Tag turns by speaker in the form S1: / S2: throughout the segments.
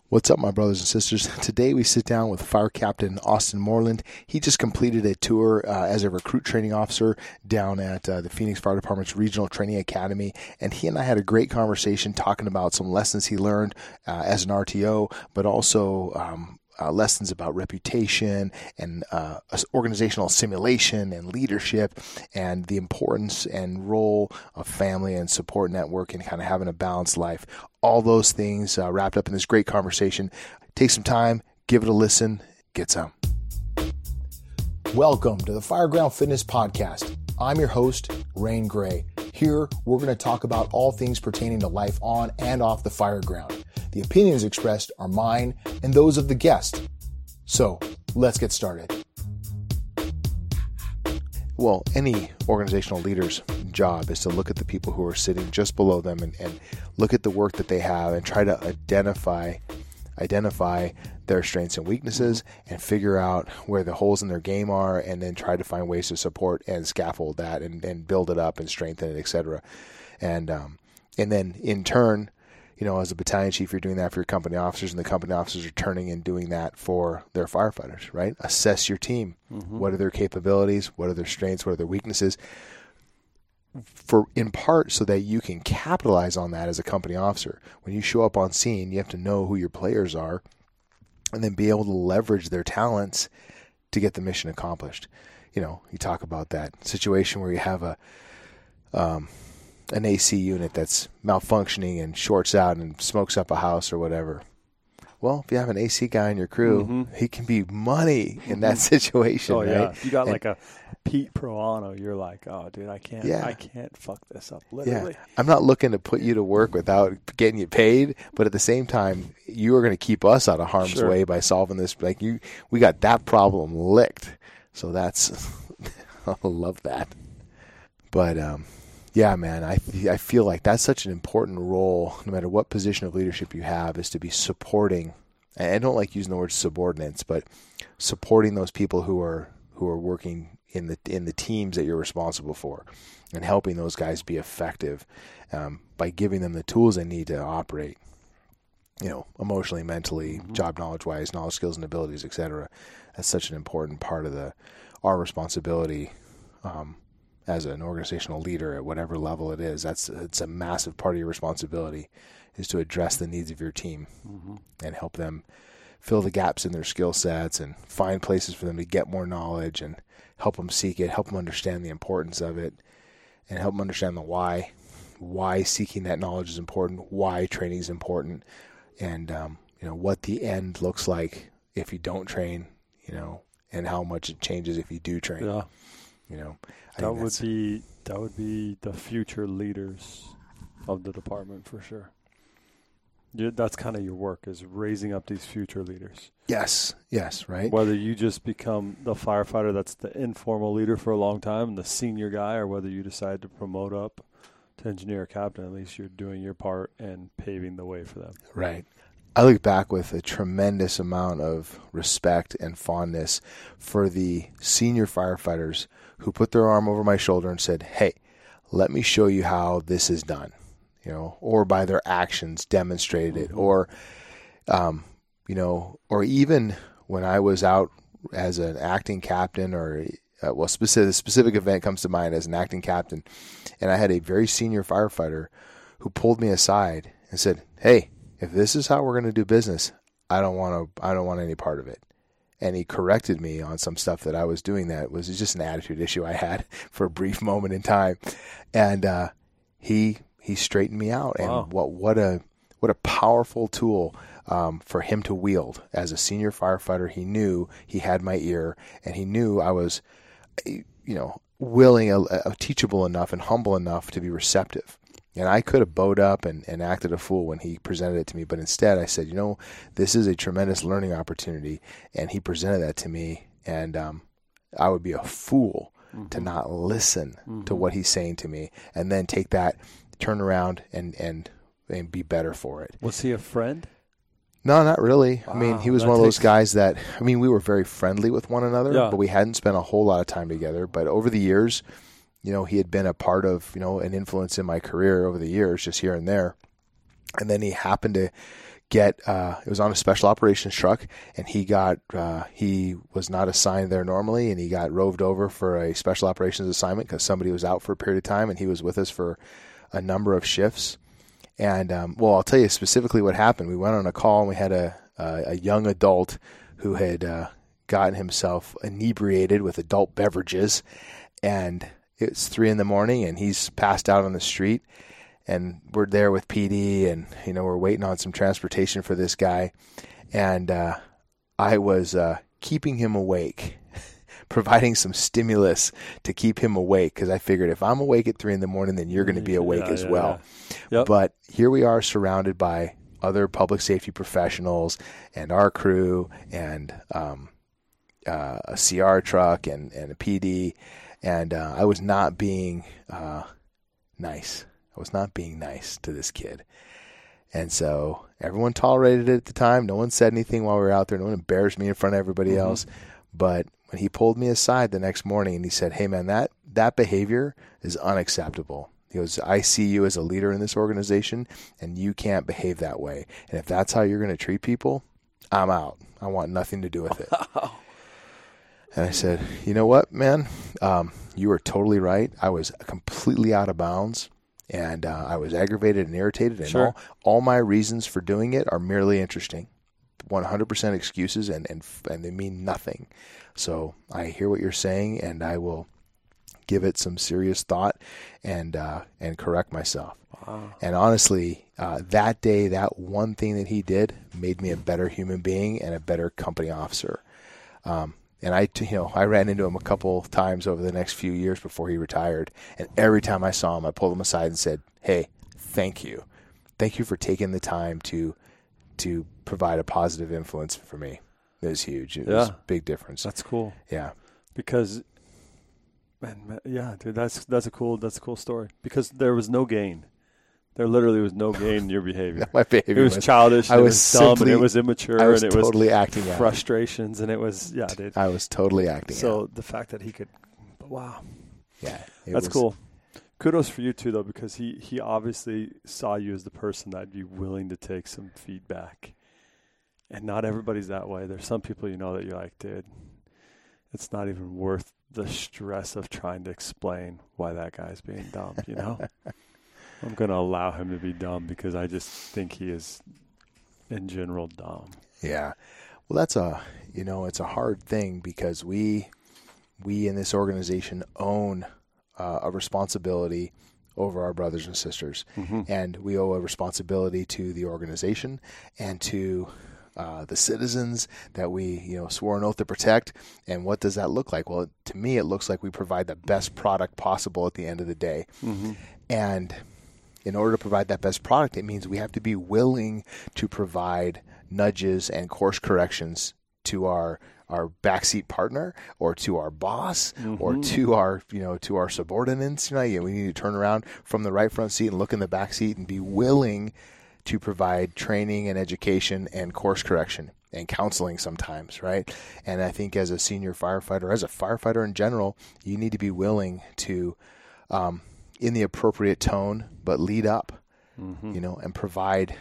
S1: What's up, my brothers and sisters? Today we sit down with Fire Captain Austin Moreland. He just completed a tour as a recruit training officer down at the Phoenix Fire Department's Regional Training Academy, and he and I had a great conversation talking about some lessons he learned as an RTO, but also lessons about reputation and organizational simulation and leadership and the importance and role of family and support network and kind of having a balanced life. All those things wrapped up in this great conversation. Take some time, give it a listen, get some. Welcome to the Fireground Fitness Podcast. I'm your host, Rain Gray. Here, we're going to talk about all things pertaining to life on and off the fire ground. The opinions expressed are mine and those of the guest. So, let's get started. Well, any organizational leader's job is to look at the people who are sitting just below them and look at the work that they have and try to identify their strengths and weaknesses and figure out where the holes in their game are, and then try to find ways to support and scaffold that and build it up and strengthen it, etc. And then in turn, as a battalion chief, you're doing that for your company officers, and the company officers are turning and doing that for their firefighters, right? Assess your team. Mm-hmm. What are their capabilities? What are their strengths? What are their weaknesses? In part so that you can capitalize on that as a company officer. When you show up on scene, you have to know who your players are and then be able to leverage their talents to get the mission accomplished. You talk about that situation where you have an AC unit that's malfunctioning and shorts out and smokes up a house or whatever. Well, if you have an AC guy in your crew, he can be money in that situation, right? Yeah.
S2: If you got like a Pete Proano, you're like, oh, dude, I can't fuck this up, literally.
S1: Yeah. I'm not looking to put you to work without getting you paid, but at the same time, you are going to keep us out of harm's way by solving this. We got that problem licked. So that's, I love that. But, yeah, man, I feel like that's such an important role, no matter what position of leadership you have, is to be supporting. I don't like using the word subordinates, but supporting those people who are working in the teams that you're responsible for, and helping those guys be effective by giving them the tools they need to operate. Emotionally, mentally, job knowledge-wise, knowledge, skills, and abilities, etc. That's such an important part of our responsibility. As an organizational leader at whatever level it is, it's a massive part of your responsibility, is to address the needs of your team and help them fill the gaps in their skill sets and find places for them to get more knowledge and help them seek it, help them understand the importance of it, and help them understand the why seeking that knowledge is important, why training is important, and what the end looks like if you don't train, and how much it changes if you do train.
S2: Yeah. That would be the future leaders of the department for sure. That's kind of your work, is raising up these future leaders.
S1: Yes, right.
S2: Whether you just become the firefighter that's the informal leader for a long time and the senior guy, or whether you decide to promote up to engineer or captain, at least you're doing your part and paving the way for them.
S1: Right. I look back with a tremendous amount of respect and fondness for the senior firefighters who put their arm over my shoulder and said, hey, let me show you how this is done, or by their actions demonstrated it, or even when I was out as an acting captain, or specific event comes to mind as an acting captain, and I had a very senior firefighter who pulled me aside and said, hey, if this is how we're going to do business, I don't want any part of it. And he corrected me on some stuff that I was doing that was just an attitude issue I had for a brief moment in time. And he straightened me out. And wow. What a powerful tool for him to wield as a senior firefighter. He knew he had my ear, and he knew I was, willing, teachable enough and humble enough to be receptive. And I could have bowed up and acted a fool when he presented it to me. But instead I said, this is a tremendous learning opportunity. And he presented that to me. And I would be a fool to not listen to what he's saying to me, and then take that, turn around and be better for it.
S2: Was he a friend?
S1: No, not really. Wow, I mean, he was one of those guys that, we were very friendly with one another, but we hadn't spent a whole lot of time together. But over the years, he had been a part of, an influence in my career over the years, just here and there. And then he happened to get it was on a special operations truck, and he was not assigned there normally, and he got roved over for a special operations assignment because somebody was out for a period of time, and he was with us for a number of shifts. And I'll tell you specifically what happened. We went on a call, and we had a young adult who had gotten himself inebriated with adult beverages, and it's 3 a.m, and he's passed out on the street. And we're there with PD, and we're waiting on some transportation for this guy. And I was keeping him awake, providing some stimulus to keep him awake, because I figured if I'm awake at 3 a.m, then you're going to be awake as well.
S2: Yeah. Yep.
S1: But here we are, surrounded by other public safety professionals and our crew, and a CR truck and a PD, and I was not being nice. I was not being nice to this kid. And so everyone tolerated it at the time. No one said anything while we were out there. No one embarrassed me in front of everybody else. But when he pulled me aside the next morning and he said, "Hey, man, that behavior is unacceptable." He goes, "I see you as a leader in this organization, and you can't behave that way. And if that's how you're going to treat people, I'm out. I want nothing to do with it." And I said, "You know what, man? You were totally right. I was completely out of bounds. And I was aggravated and irritated, and
S2: sure.
S1: all my reasons for doing it are merely interesting, 100% excuses, and they mean nothing. So I hear what you're saying, and I will give it some serious thought and correct myself."
S2: Wow.
S1: And honestly, that day, that one thing that he did made me a better human being and a better company officer. And I ran into him a couple times over the next few years before he retired. And every time I saw him, I pulled him aside and said, "Hey, thank you. Thank you for taking the time to provide a positive influence for me." It was huge. It was a big difference.
S2: That's cool.
S1: Yeah.
S2: Because, man, yeah, dude, that's a cool story. Because there was no gain. There literally was no gain in your behavior.
S1: My behavior
S2: was childish, and it was dumb, and it was immature,
S1: I was
S2: and it
S1: totally
S2: was
S1: acting
S2: frustrations, and it was, dude.
S1: I was totally acting
S2: So the fact that he could, wow.
S1: Yeah.
S2: That's cool. Kudos for you, too, though, because he obviously saw you as the person that'd be willing to take some feedback. And not everybody's that way. There's some people that you're like, dude, it's not even worth the stress of trying to explain why that guy's being dumb, I'm going to allow him to be dumb because I just think he is, in general, dumb.
S1: Yeah. Well, that's it's a hard thing because we in this organization own a responsibility over our brothers and sisters.
S2: Mm-hmm.
S1: And we owe a responsibility to the organization and to the citizens that we, swore an oath to protect. And what does that look like? Well, to me, it looks like we provide the best product possible at the end of the day.
S2: Mm-hmm.
S1: And in order to provide that best product, it means we have to be willing to provide nudges and course corrections to our backseat partner or to our boss or to our subordinates. We need to turn around from the right front seat and look in the back seat and be willing to provide training and education and course correction and counseling sometimes, right? And I think as a senior firefighter, as a firefighter in general, you need to be willing to, in the appropriate tone, but lead up, and provide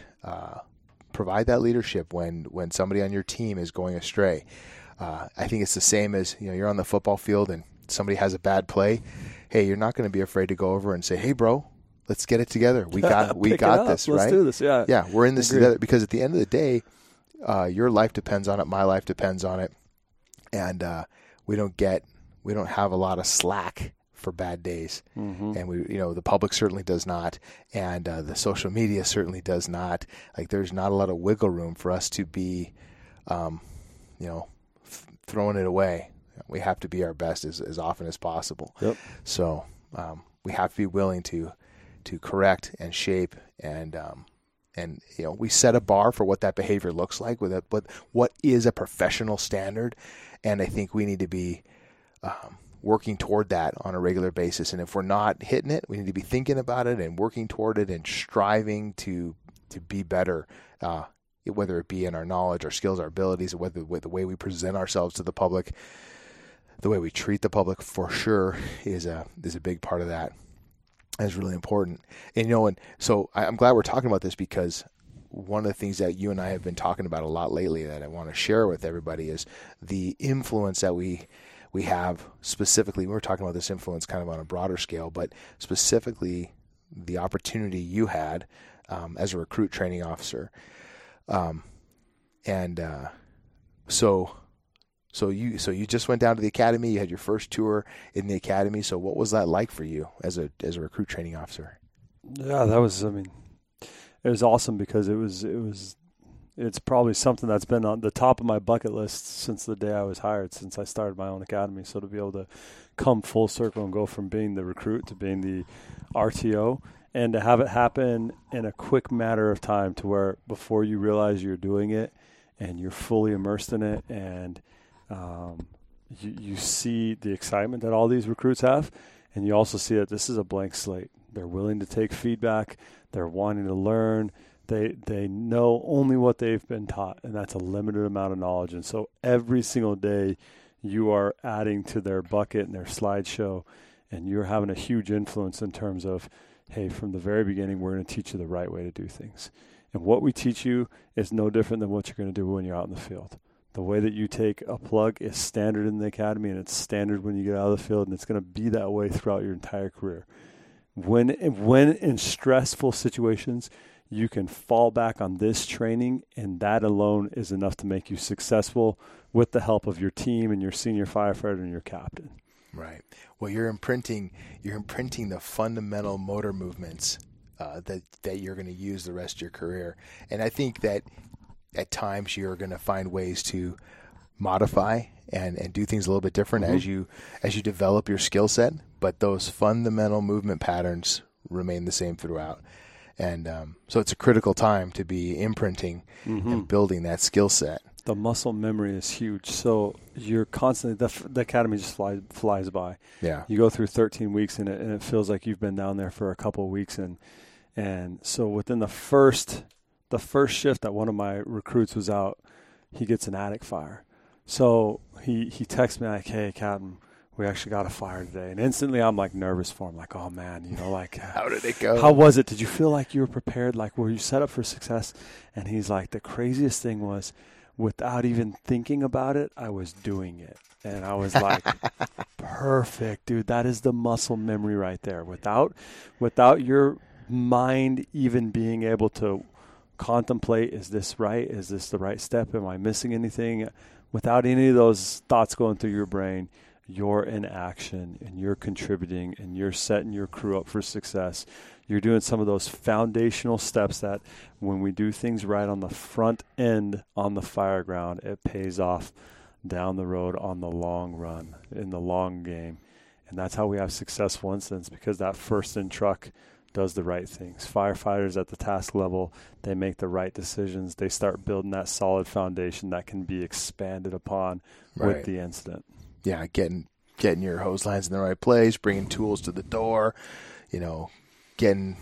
S1: that leadership when somebody on your team is going astray. I think it's the same as, you're on the football field and somebody has a bad play. Hey, you're not going to be afraid to go over and say, "Hey, bro, let's get it together. We got this, right?
S2: Let's do this." Yeah.
S1: Yeah, we're in this together because at the end of the day, your life depends on it. My life depends on it. And we don't have a lot of slack for bad days.
S2: Mm-hmm.
S1: And the public certainly does not. And the social media certainly does not. Like, there's not a lot of wiggle room for us to be, throwing it away. We have to be our best as often as possible.
S2: Yep.
S1: So we have to be willing to correct and shape and we set a bar for what that behavior looks like with what is a professional standard. And I think we need to be working toward that on a regular basis. And if we're not hitting it, we need to be thinking about it and working toward it and striving to be better, whether it be in our knowledge, our skills, our abilities, or whether with the way we present ourselves to the public, the way we treat the public for sure is a big part of that. Is really important. And so I'm glad we're talking about this because one of the things that you and I have been talking about a lot lately that I want to share with everybody is the influence that we have specifically. We were talking about this influence kind of on a broader scale, but specifically the opportunity you had as a recruit training officer. So you just went down to the academy. You had your first tour in the academy. So what was that like for you as a recruit training officer?
S2: Yeah, that was. It was awesome because it's probably something that's been on the top of my bucket list since the day I was hired, since I started my own academy. So to be able to come full circle and go from being the recruit to being the RTO, and to have it happen in a quick matter of time, to where before you realize you're doing it and you're fully immersed in it, and you see the excitement that all these recruits have, and you also see that this is a blank slate. They're willing to take feedback. They're wanting to learn. They know only what they've been taught, and that's a limited amount of knowledge. And so every single day you are adding to their bucket and their slideshow, and you're having a huge influence in terms of, hey, from the very beginning, we're going to teach you the right way to do things. And what we teach you is no different than what you're going to do when you're out in the field. The way that you take a plug is standard in the academy, and it's standard when you get out of the field, and it's going to be that way throughout your entire career. When in stressful situations, you can fall back on this training, and that alone is enough to make you successful with the help of your team and your senior firefighter and your captain.
S1: Right. Well, you're imprinting the fundamental motor movements that you're going to use the rest of your career. And I think that at times you're going to find ways to modify and do things a little bit different as you develop your skill set, but those fundamental movement patterns remain the same throughout. And so it's a critical time to be imprinting and building that skill set.
S2: The muscle memory is huge. So you're constantly, the academy just flies by.
S1: Yeah.
S2: You go through 13 weeks and it feels like you've been down there for a couple of weeks. And so within the first shift that one of my recruits was out, he gets an attic fire. So he texts me like, hey, Captain, we actually got a fire today. And instantly I'm like nervous for him. Like, oh man, like
S1: how did it go?
S2: How was it? Did you feel like you were prepared? Like, were you set up for success? And he's like, the craziest thing was, without even thinking about it, I was doing it. And I was like, perfect, dude. That is the muscle memory right there. Without your mind even being able to contemplate, is this right? Is this the right step? Am I missing anything? Without any of those thoughts going through your brain, you're in action and you're contributing and you're setting your crew up for success. You're doing some of those foundational steps that when we do things right on the front end on the fire ground, it pays off down the road on the long run, in the long game. And that's how we have successful incidents, because that first in truck does the right things. Firefighters at the task level, they make the right decisions. They start building that solid foundation that can be expanded upon with the incident.
S1: Yeah, getting your hose lines in the right place, bringing tools to the door, getting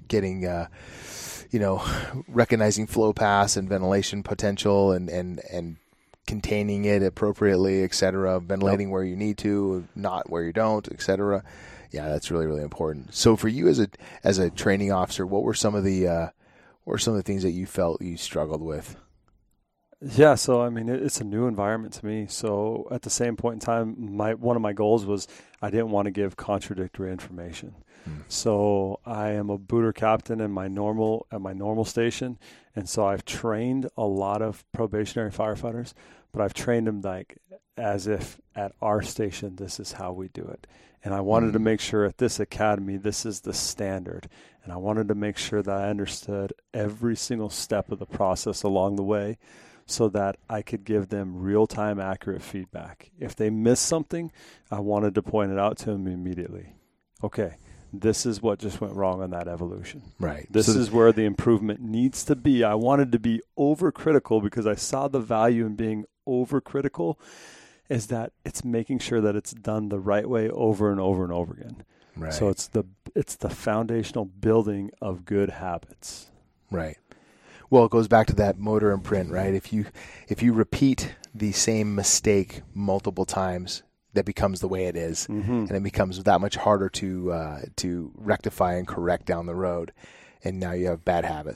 S1: recognizing flow paths and ventilation potential and containing it appropriately, et cetera, ventilating where you need to, not where you don't, et cetera. Yeah, that's really, really important. So for you as a training officer, what were some of the things that you felt you struggled with?
S2: Yeah, so it's a new environment to me. So at the same point in time, one of my goals was I didn't want to give contradictory information. So I am a booter captain at my normal station, and so I've trained a lot of probationary firefighters, but I've trained them like as if at our station this is how we do it. And I wanted to make sure at this academy this is the standard, and I wanted to make sure that I understood every single step of the process along the way, so that I could give them real-time accurate feedback. If they missed something, I wanted to point it out to them immediately. Okay, this is what just went wrong on that evolution.
S1: Right.
S2: This is where the improvement needs to be. I wanted to be overcritical because I saw the value in being overcritical, is that it's making sure that it's done the right way over and over and over again.
S1: Right.
S2: So it's the foundational building of good habits.
S1: Right. Well, it goes back to that motor imprint, right? If you repeat the same mistake multiple times, that becomes the way it is, and it becomes that much harder to rectify and correct down the road, and now you have bad habits.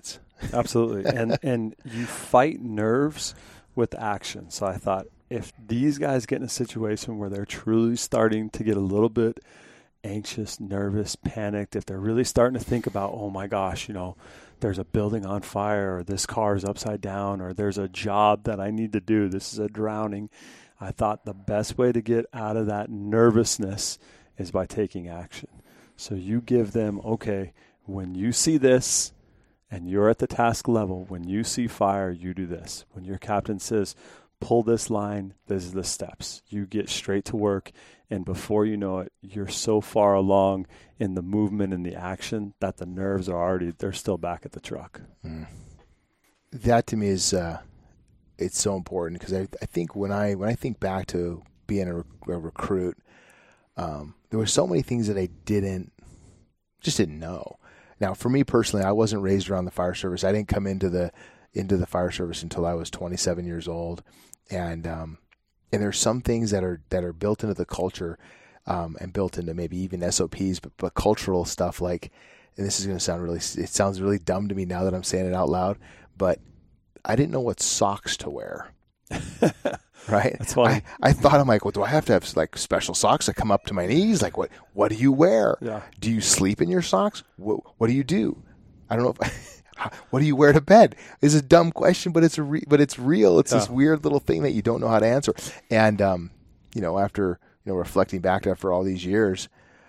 S2: Absolutely. And you fight nerves with action. So I thought, if these guys get in a situation where they're truly starting to get a little bit anxious, nervous, panicked, if they're really starting to think about, oh my gosh, there's a building on fire, or this car is upside down, or there's a job that I need to do, this is a drowning, I thought the best way to get out of that nervousness is by taking action. So you give them, okay, when you see this and you're at the task level, when you see fire, you do this. When your captain says, pull this line, this is the steps. You get straight to work, and before you know it, you're so far along in the movement and the action that the nerves are they're still back at the truck.
S1: Mm. That to me is, it's so important, because I think when I think back to being a recruit, there were so many things that I didn't know. Now, for me personally, I wasn't raised around the fire service. I didn't come into the fire service until I was 27 years old, and there's some things that are built into the culture, and built into maybe even SOPs, but cultural stuff like, and this is going to sounds really dumb to me now that I'm saying it out loud, but I didn't know what socks to wear. Right?
S2: That's funny.
S1: I thought, I'm like, well, do I have to have like special socks that come up to my knees? Like, what do you wear?
S2: Yeah.
S1: Do you sleep in your socks? What do you do? I don't know if what do you wear to bed? It's a dumb question, but it's real. It's this weird little thing that you don't know how to answer. And after reflecting back after all these years,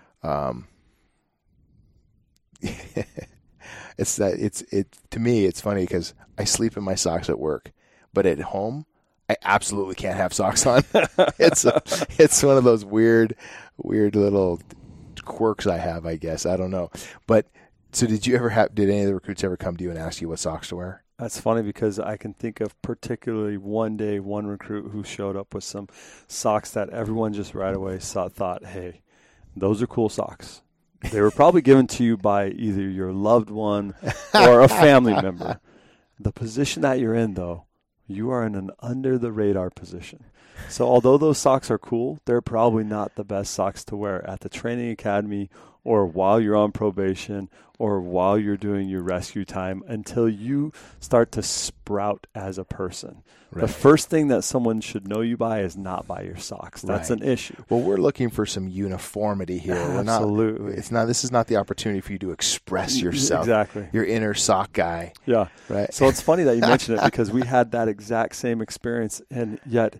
S1: to me it's funny because I sleep in my socks at work, but at home I absolutely can't have socks on. It's one of those weird little quirks I have, I guess. I don't know. But so did any of the recruits ever come to you and ask you what socks to wear?
S2: That's funny, because I can think of particularly one recruit who showed up with some socks that everyone just right away thought, hey, those are cool socks. They were probably given to you by either your loved one or a family member. The position that you're in, though, you are in an under-the-radar position. So although those socks are cool, they're probably not the best socks to wear at the training academy, or while you're on probation, or while you're doing your rescue time, until you start to sprout as a person. Right. The first thing that someone should know you by is not by your socks. That's an issue.
S1: Well, we're looking for some uniformity here.
S2: Absolutely.
S1: This is not the opportunity for you to express yourself.
S2: Exactly.
S1: Your inner sock guy.
S2: Yeah.
S1: Right.
S2: So it's funny that you mentioned it, because we had that exact same experience, and yet,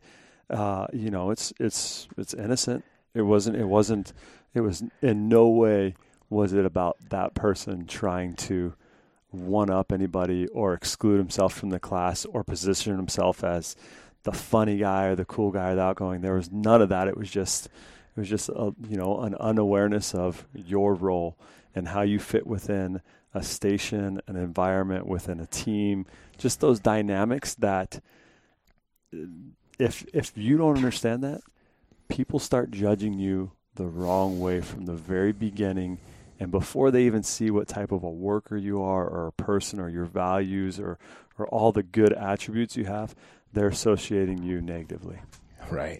S2: it's innocent. It was in no way was it about that person trying to one up anybody or exclude himself from the class or position himself as the funny guy or the cool guy or the outgoing. There was none of that. It was just an unawareness of your role and how you fit within a station, an environment, within a team, just those dynamics that if you don't understand that, people start judging you the wrong way from the very beginning, and before they even see what type of a worker you are, or a person, or your values, or all the good attributes you have, they're associating you negatively.
S1: Right.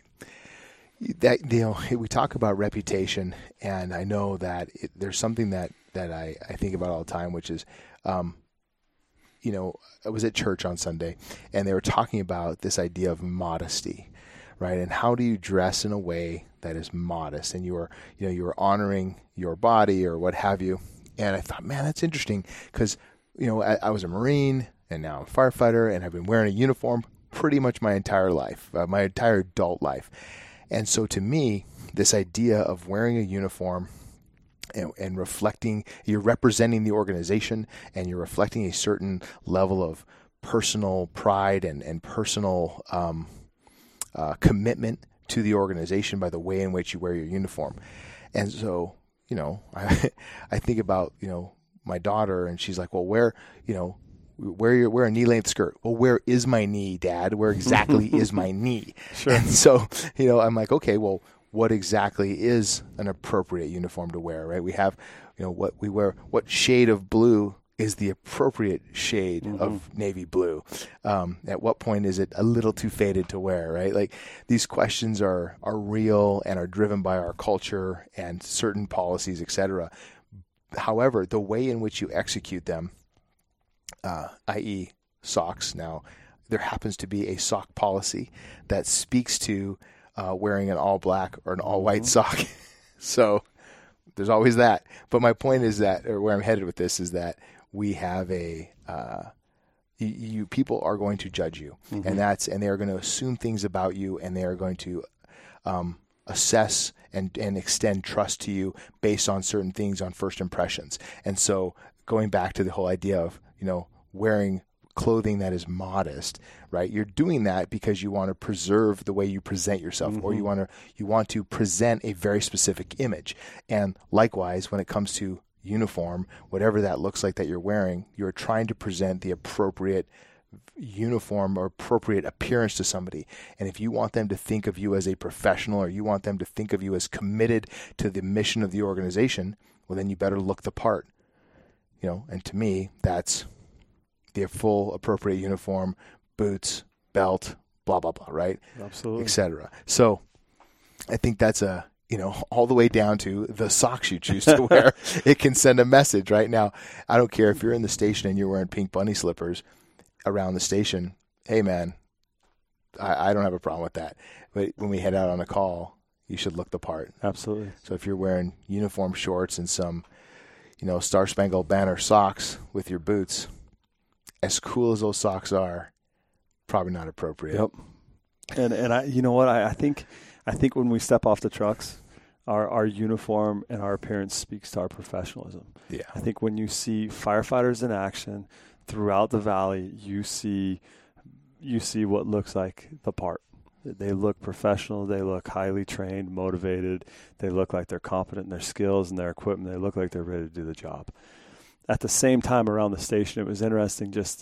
S1: We talk about reputation, and I know that there's something that I think about all the time, which is, I was at church on Sunday, and they were talking about this idea of modesty, right? And how do you dress in a way that is modest, and you are honoring your body or what have you. And I thought, man, that's interesting, because I was a Marine, and now I'm a firefighter, and I've been wearing a uniform pretty much my entire life, my entire adult life. And so to me, this idea of wearing a uniform and reflecting, you're representing the organization, and you're reflecting a certain level of personal pride and personal commitment to the organization by the way in which you wear your uniform. And so, I think about, my daughter, and she's like, well, wear a knee-length skirt. Well, where is my knee, Dad? Where exactly is my knee?
S2: Sure.
S1: And so, I'm like, okay, well, what exactly is an appropriate uniform to wear, right? We have, what we wear, what shade of blue is the appropriate shade of navy blue? At what point is it a little too faded to wear, right? Like, these questions are real and are driven by our culture and certain policies, etc. However, the way in which you execute them i.e. socks. Now, there happens to be a sock policy that speaks to wearing an all black or an all white sock. So there's always that. But my point is that, or where I'm headed with this, is that we have people are going to judge you, and they are going to assume things about you, and they are going to assess and extend trust to you based on certain things, on first impressions. And so going back to the whole idea of, wearing clothing that is modest, right? You're doing that because you want to preserve the way you present yourself, or you want to present a very specific image. And likewise, when it comes to uniform, whatever that looks like that you're wearing, you're trying to present the appropriate uniform or appropriate appearance to somebody. And if you want them to think of you as a professional, or you want them to think of you as committed to the mission of the organization, well, then you better look the part. And to me, that's the full appropriate uniform, boots, belt, blah, blah, blah, right?
S2: Absolutely.
S1: Et cetera. So I think that's all the way down to the socks you choose to wear. It can send a message right now. I don't care if you're in the station and you're wearing pink bunny slippers around the station. Hey, man, I don't have a problem with that. But when we head out on a call, you should look the part.
S2: Absolutely.
S1: So if you're wearing uniform shorts and some, Star Spangled Banner socks with your boots, as cool as those socks are, probably not appropriate.
S2: Yep. And I, you know what? I think when we step off the trucks, our uniform and our appearance speaks to our professionalism.
S1: Yeah.
S2: I think when you see firefighters in action throughout the valley, you see what looks like the part. They look professional. They look highly trained, motivated. They look like they're competent in their skills and their equipment. They look like they're ready to do the job. At the same time around the station, it was interesting just,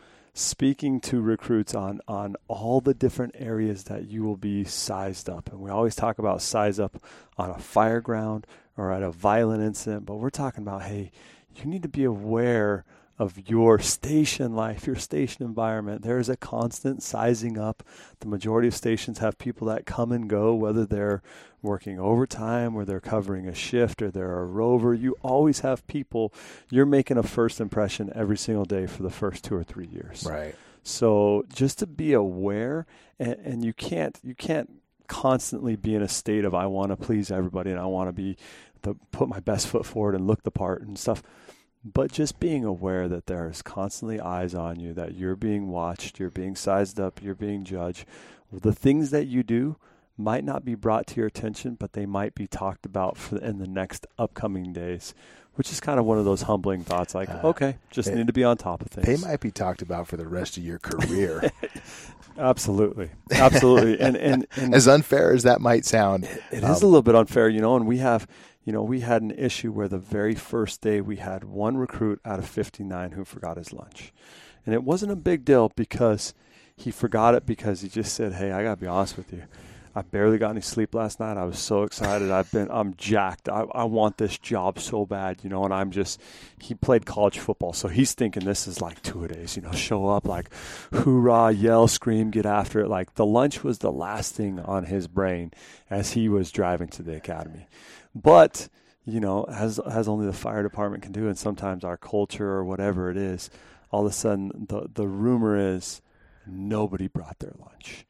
S2: speaking to recruits on all the different areas that you will be sized up. And we always talk about size up on a fire ground or at a violent incident, but we're talking about, hey, you need to be aware of your station life, your station environment. There is a constant sizing up. The majority of stations have people that come and go, whether they're working overtime or they're covering a shift or they're a rover. You always have people. You're making a first impression every single day for the first 2 or 3 years.
S1: Right.
S2: So just to be aware, and you can't constantly be in a state of I want to please everybody and I want to put my best foot forward and look the part and stuff. But just being aware that there's constantly eyes on you, that you're being watched, you're being sized up, you're being judged. The things that you do might not be brought to your attention, but they might be talked about in the next upcoming days, which is kind of one of those humbling thoughts like, okay, just need to be on top of things.
S1: They might be talked about for the rest of your career.
S2: Absolutely. Absolutely. And
S1: as unfair as that might sound.
S2: It is a little bit unfair, and we have, we had an issue where the very first day we had one recruit out of 59 who forgot his lunch. And it wasn't a big deal because he forgot it because he just said, hey, I got to be honest with you. I barely got any sleep last night. I was so excited. I'm jacked. I want this job so bad, and he played college football. So he's thinking this is like 2-a-days, show up like hoorah, yell, scream, get after it. Like the lunch was the last thing on his brain as he was driving to the academy. But, as only the fire department can do, and sometimes our culture or whatever it is, all of a sudden the rumor is nobody brought their lunch.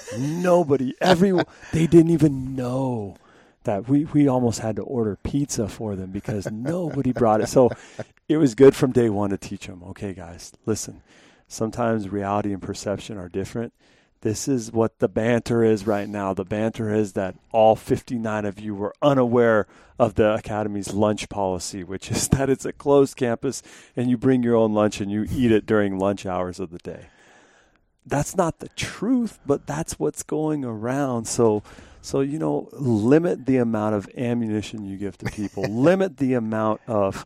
S2: Nobody, everyone, they didn't even know that we almost had to order pizza for them because nobody brought it. So it was good from day one to teach them, okay, guys, listen, sometimes reality and perception are different. This is what the banter is right now. The banter is that all 59 of you were unaware of the Academy's lunch policy, which is that it's a closed campus and you bring your own lunch and you eat it during lunch hours of the day. That's not the truth, but that's what's going around. So limit the amount of ammunition you give to people. Limit the amount of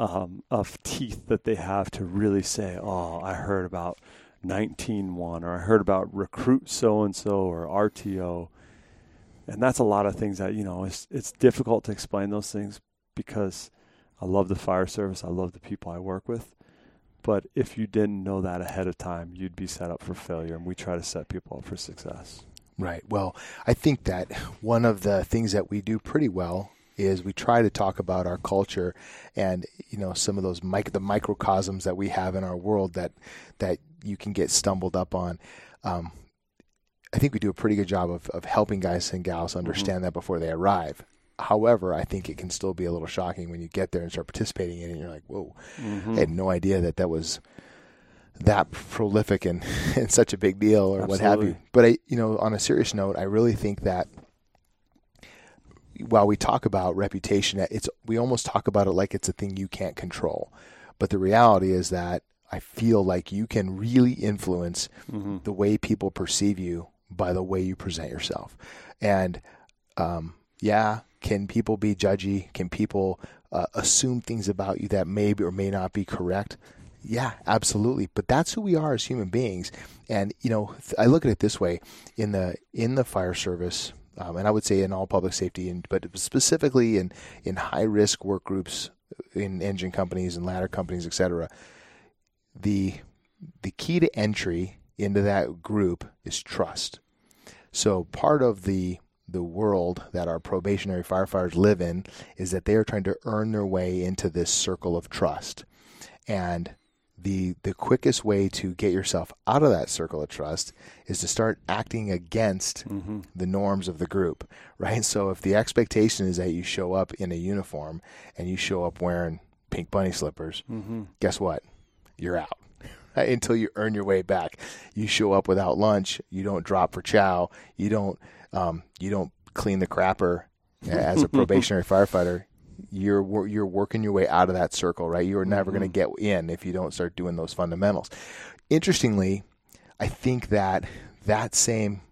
S2: teeth that they have to really say, oh, I heard about 19-1, or I heard about recruit so-and-so or RTO. And that's a lot of things that, it's difficult to explain those things because I love the fire service. I love the people I work with. But if you didn't know that ahead of time, you'd be set up for failure. And we try to set people up for success.
S1: Right. Well, I think that one of the things that we do pretty well is we try to talk about our culture and, some of those the microcosms that we have in our world that you can get stumbled up on. I think we do a pretty good job of helping guys and gals understand that before they arrive. However, I think it can still be a little shocking when you get there and start participating in it, and you're like, whoa, I had no idea that was that prolific and such a big deal or what have you. But, on a serious note, I really think that while we talk about reputation, we almost talk about it like it's a thing you can't control. But the reality is that I feel like you can really influence the way people perceive you by the way you present yourself. And can people be judgy? Can people assume things about you that may or may not be correct? Yeah, absolutely. But that's who we are as human beings. And, I look at it this way in the fire service, and I would say in all public safety, but specifically in high-risk work groups, in engine companies and ladder companies, et cetera, the key to entry into that group is trust. So part of the world that our probationary firefighters live in is that they are trying to earn their way into this circle of trust. And the quickest way to get yourself out of that circle of trust is to start acting against the norms of the group, right? So if the expectation is that you show up in a uniform and you show up wearing pink bunny slippers, guess what? You're out until you earn your way back. You show up without lunch. You don't drop for chow. You don't clean the crapper as a probationary firefighter. You're working your way out of that circle, right? You are never going to get in if you don't start doing those fundamentals. Interestingly, I think that same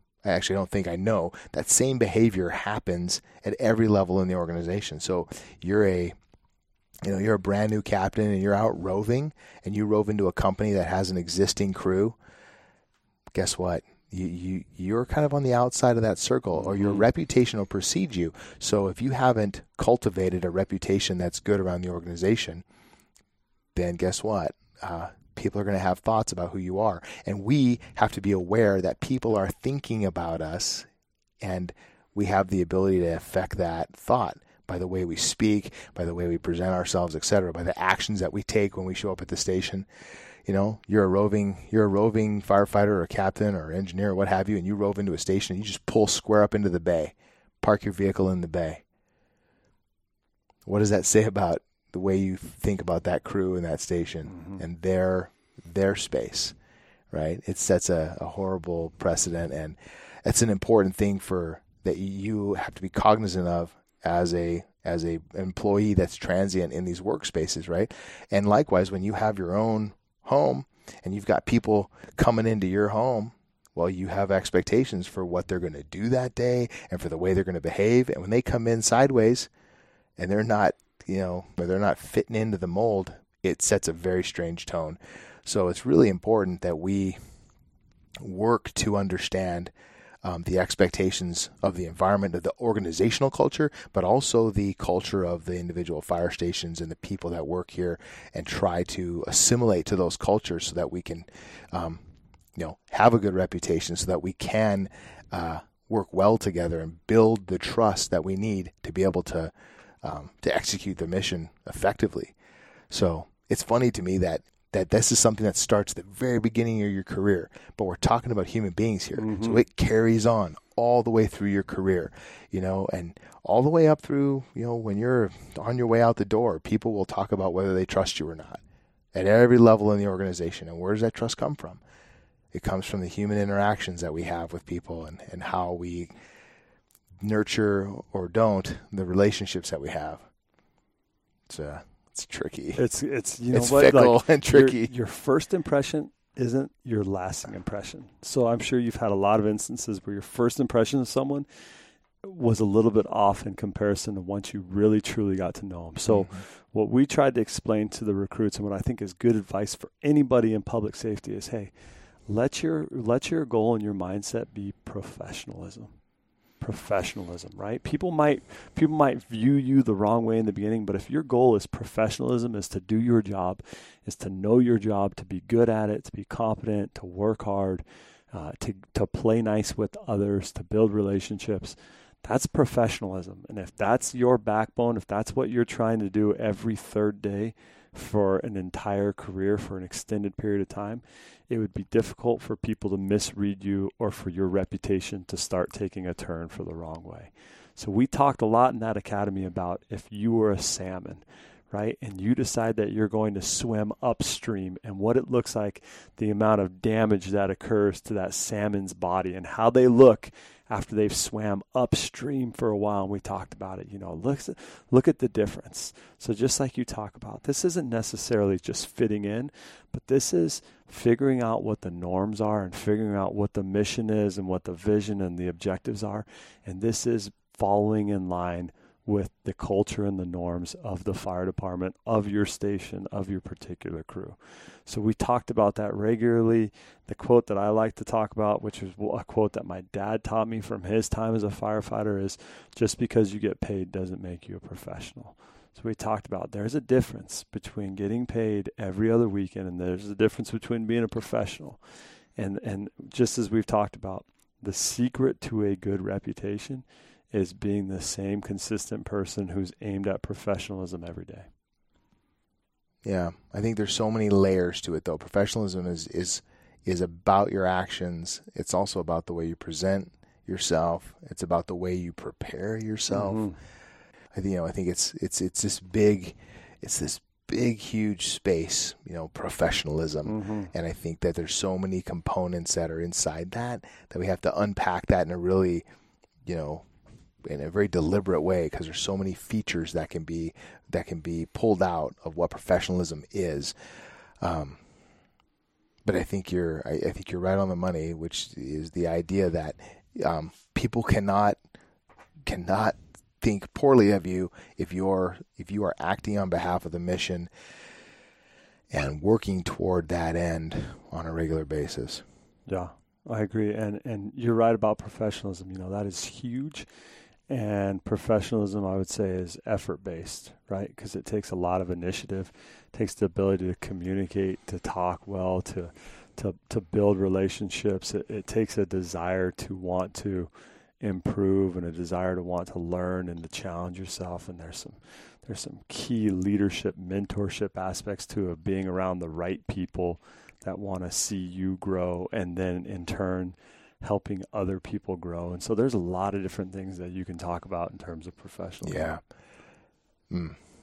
S1: behavior happens at every level in the organization. So you're a brand new captain and you're out roving and you rove into a company that has an existing crew. Guess what? You're kind of on the outside of that circle, or your reputation will precede you. So if you haven't cultivated a reputation that's good around the organization, then guess what? People are going to have thoughts about who you are. And we have to be aware that people are thinking about us, and we have the ability to affect that thought by the way we speak, by the way we present ourselves, etc., by the actions that we take when we show up at the station. You're a roving firefighter or a captain or engineer or what have you, and you rove into a station and you just pull square up into the bay, park your vehicle in the bay. What does that say about the way you think about that crew in that station and their space, right? It sets a horrible precedent, and it's an important thing that you have to be cognizant of as a employee that's transient in these workspaces, right? And likewise, when you have your own home and you've got people coming into your home, well, you have expectations for what they're going to do that day and for the way they're going to behave. And when they come in sideways and they're not fitting into the mold, it sets a very strange tone. So it's really important that we work to understand the expectations of the environment, of the organizational culture, but also the culture of the individual fire stations and the people that work here, and try to assimilate to those cultures so that we can, have a good reputation, so that we can work well together and build the trust that we need to be able to execute the mission effectively. So it's funny to me that this is something that starts at the very beginning of your career, but we're talking about human beings here. So it carries on all the way through your career, and all the way up through, when you're on your way out the door, people will talk about whether they trust you or not at every level in the organization. And where does that trust come from? It comes from the human interactions that we have with people and how we nurture or don't the relationships that we have. It's tricky.
S2: It's
S1: fickle and tricky.
S2: Your first impression isn't your lasting impression. So I'm sure you've had a lot of instances where your first impression of someone was a little bit off in comparison to once you really truly got to know them. So what we tried to explain to the recruits, and what I think is good advice for anybody in public safety, is, hey, let your goal and your mindset be professionalism, right? People might view you the wrong way in the beginning, but if your goal is professionalism, is to do your job, is to know your job, to be good at it, to be competent, to work hard, to play nice with others, to build relationships, That's professionalism. And if that's your backbone, if that's what you're trying to do every third day for an entire career, for an extended period of time, it would be difficult for people to misread you or for your reputation to start taking a turn for the wrong way. So we talked a lot in that academy about if you were a salmon, right, and you decide that you're going to swim upstream and what it looks like, the amount of damage that occurs to that salmon's body and how they look after they've swam upstream for a while. And we talked about it, look at the difference. So just like you talk about, this isn't necessarily just fitting in, but this is figuring out what the norms are and figuring out what the mission is and what the vision and the objectives are. And this is following in line with the culture and the norms of the fire department, of your station, of your particular crew. So we talked about that regularly. The quote that I like to talk about, which is a quote that my dad taught me from his time as a firefighter, is just because you get paid doesn't make you a professional. So we talked about there's a difference between getting paid every other weekend and there's a difference between being a professional. And just as we've talked about, the secret to a good reputation is being the same consistent person who's aimed at professionalism every day.
S1: Yeah, I think there's so many layers to it, though. Professionalism is about your actions. It's also about the way you present yourself. It's about the way you prepare yourself. Mm-hmm. I think it's this big, huge space, professionalism. Mm-hmm. And I think that there's so many components that are inside that we have to unpack that in a really, in a very deliberate way, because there's so many features that can be pulled out of what professionalism is. But I think you're right on the money, which is the idea that people cannot think poorly of you if you are acting on behalf of the mission and working toward that end on a regular basis.
S2: Yeah, I agree, and you're right about professionalism. That is huge. And professionalism, I would say, is effort-based, right? Because it takes a lot of initiative. It takes the ability to communicate, to talk well, to build relationships. It takes a desire to want to improve and a desire to want to learn and to challenge yourself. And there's some key leadership, mentorship aspects to it, being around the right people that want to see you grow, and then in turn helping other people grow. And so there's a lot of different things that you can talk about in terms of professionalism.
S1: Yeah.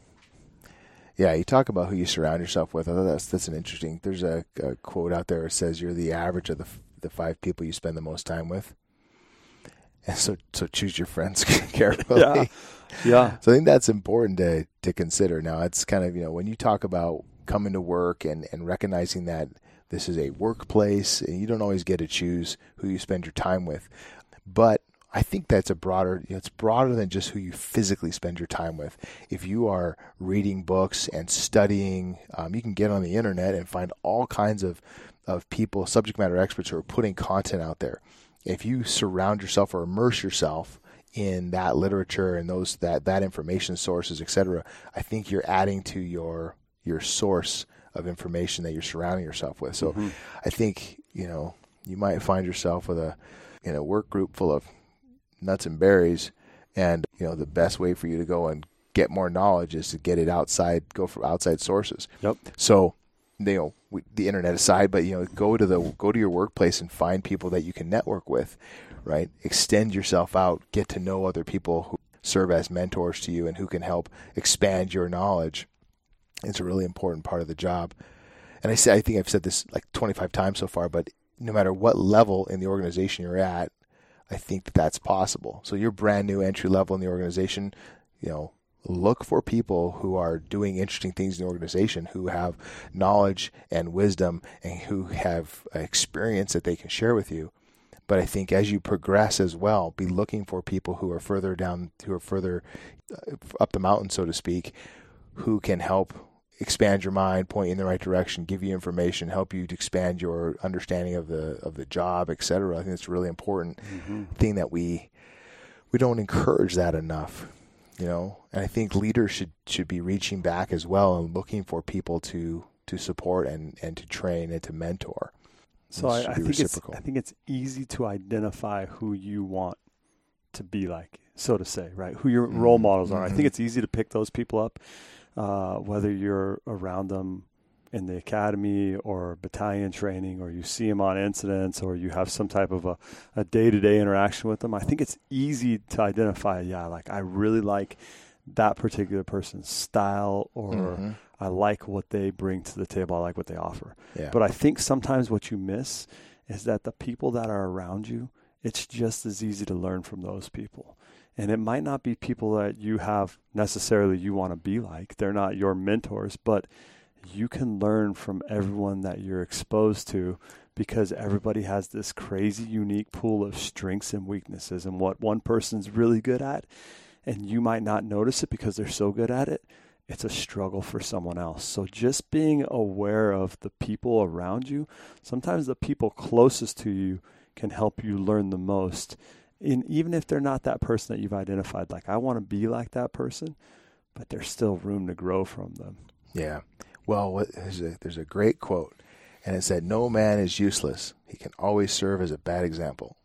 S1: Yeah, you talk about who you surround yourself with. I thought that's an interesting, there's a quote out there that says you're the average of the 5 people you spend the most time with. And so choose your friends carefully.
S2: Yeah.
S1: So I think that's important to consider. Now, it's kind of, when you talk about coming to work and recognizing that this is a workplace, and you don't always get to choose who you spend your time with. But I think that's it's broader than just who you physically spend your time with. If you are reading books and studying, you can get on the internet and find all kinds of people, subject matter experts, who are putting content out there. If you surround yourself or immerse yourself in that literature and that information sources, etc., I think you're adding to your source of information that you're surrounding yourself with. So mm-hmm. I think, you might find yourself in a work group full of nuts and berries, and, the best way for you to go and get more knowledge is to get it go for outside sources.
S2: Yep.
S1: So, the internet aside, but, go to your workplace and find people that you can network with, right? Extend yourself out, get to know other people who serve as mentors to you and who can help expand your knowledge. It's a really important part of the job. And I think I've said this like 25 times so far, but no matter what level in the organization you're at, I think that's possible. So you're brand new, entry level in the organization, look for people who are doing interesting things in the organization, who have knowledge and wisdom and who have experience that they can share with you. But I think as you progress as well, be looking for people who are further up the mountain, so to speak, who can help expand your mind, point you in the right direction, give you information, help you to expand your understanding of the job, etc. I think it's a really important thing that we don't encourage that enough, And I think leaders should be reaching back as well and looking for people to support and to train and to mentor.
S2: So I think it's easy to identify who you want to be like. so to say, right? Who your role models are. I think it's easy to pick those people up, whether you're around them in the academy or battalion training, or you see them on incidents, or you have some type of a day-to-day interaction with them. I think it's easy to identify, like I really like that particular person's style, or I like what they bring to the table. I like what they offer.
S1: Yeah.
S2: But I think sometimes what you miss is that the people that are around you, it's just as easy to learn from those people. And it might not be people that you have necessarily you want to be like. They're not your mentors, but you can learn from everyone that you're exposed to, because everybody has this crazy unique pool of strengths and weaknesses, and what one person's really good at, and you might not notice it because they're so good at it. It's a struggle for someone else. So just being aware of the people around you, sometimes the people closest to you can help you learn the most. And even if they're not that person that you've identified, like I want to be like that person, but there's still room to grow from them.
S1: Yeah. Well, there's a great quote, and it said, "No man is useless. He can always serve as a bad example."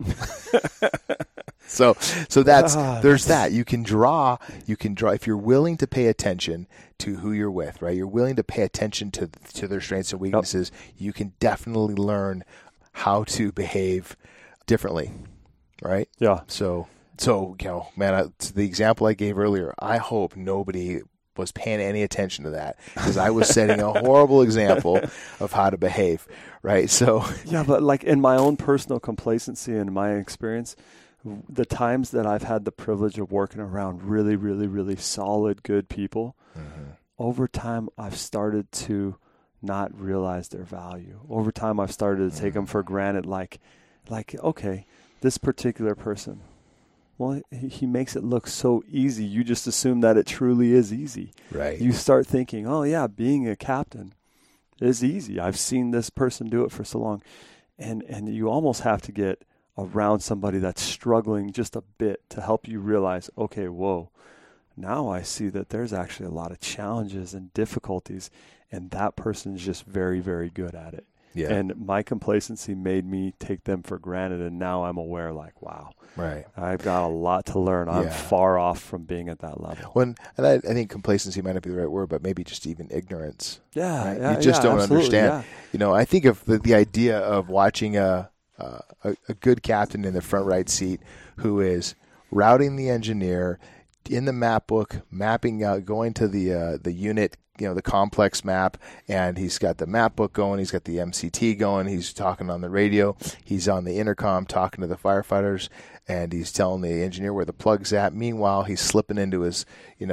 S1: So there's that. You can draw if you're willing to pay attention to who you're with, right? You're willing to pay attention to their strengths and weaknesses. Yep. You can definitely learn how to behave differently, right?
S2: Yeah.
S1: So man, the example I gave earlier, I hope nobody was paying any attention to that, because I was setting a horrible example of how to behave, right? So
S2: yeah, but like in my own personal complacency and my experience, the times that I've had the privilege of working around really, really, really solid, good people, over time I've started to not realize their value. Over time I've started to take them for granted, like okay, this particular person, well, he makes it look so easy. You just assume that it truly is easy.
S1: Right.
S2: You start thinking, oh yeah, being a captain is easy. I've seen this person do it for so long. And you almost have to get around somebody that's struggling just a bit to help you realize, okay, whoa, now I see that there's actually a lot of challenges and difficulties, and that person's just very, very good at it.
S1: Yeah.
S2: And my complacency made me take them for granted, and now I'm aware, like, wow,
S1: right,
S2: I've got a lot to learn. I'm far off from being at that level.
S1: And I think complacency might not be the right word, but maybe just even ignorance.
S2: Yeah,
S1: right?
S2: Yeah,
S1: you just don't understand.
S2: Yeah.
S1: I think of the idea of watching a good captain in the front right seat who is routing the engineer in the map book, mapping out, going to the unit, the complex map, and he's got the map book going, he's got the MCT going, he's talking on the radio, he's on the intercom talking to the firefighters, and he's telling the engineer where the plug's at. Meanwhile, he's slipping into his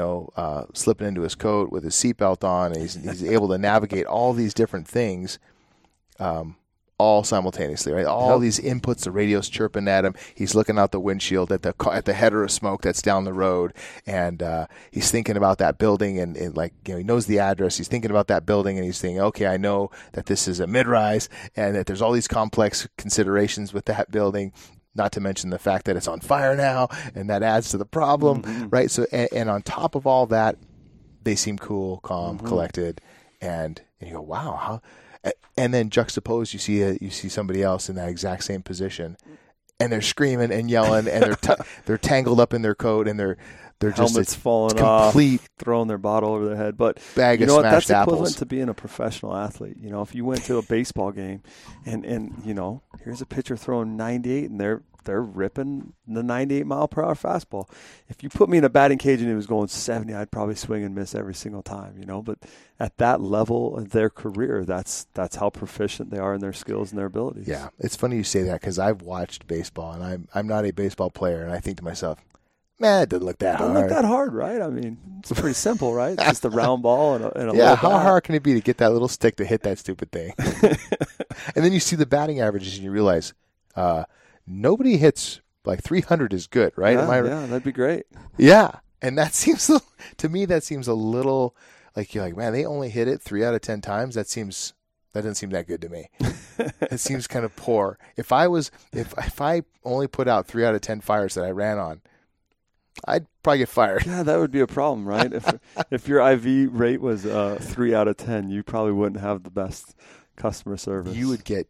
S1: coat with his seatbelt on, and he's able to navigate all these different things, all simultaneously, right? All these inputs, the radio's chirping at him. He's looking out the windshield at the header of smoke that's down the road, and he's thinking about that building, and he knows the address. He's thinking about that building, and he's thinking, okay, I know that this is a mid-rise, and that there's all these complex considerations with that building. Not to mention the fact that it's on fire now, and that adds to the problem, right? So, and on top of all that, they seem cool, calm, collected, and you go, wow, how. And then juxtaposed, you see somebody else in that exact same position, and they're screaming and yelling, and they're tangled up in their coat, and they're
S2: helmets
S1: just
S2: falling
S1: complete
S2: off, throwing their bottle over their head. But
S1: bag of
S2: smashed
S1: apples.
S2: That's equivalent to being a professional athlete. If you went to a baseball game, and here's a pitcher throwing 98, and they're ripping the 98-mile-per-hour fastball. If you put me in a batting cage and it was going 70, I'd probably swing and miss every single time, But at that level of their career, that's how proficient they are in their skills and their abilities.
S1: Yeah, it's funny you say that, because I've watched baseball, and I'm not a baseball player, and I think to myself, man, it doesn't look that hard.
S2: It doesn't look that hard, right? I mean, it's pretty simple, right? It's just a round ball and a
S1: yeah,
S2: low
S1: how
S2: bat.
S1: hard can it be to get that little stick to hit that stupid thing? And then you see the batting averages, and you realize nobody hits like 300 is good, right?
S2: Yeah, that'd be great.
S1: Yeah, and that seems to me a little like, you're like, man, they only hit it 3 out of 10 times. That doesn't seem that good to me. It seems kind of poor. If I only put out 3 out of 10 fires that I ran on, I'd probably get fired.
S2: Yeah, that would be a problem, right? If your IV rate was 3 out of 10, you probably wouldn't have the best customer service.
S1: You would get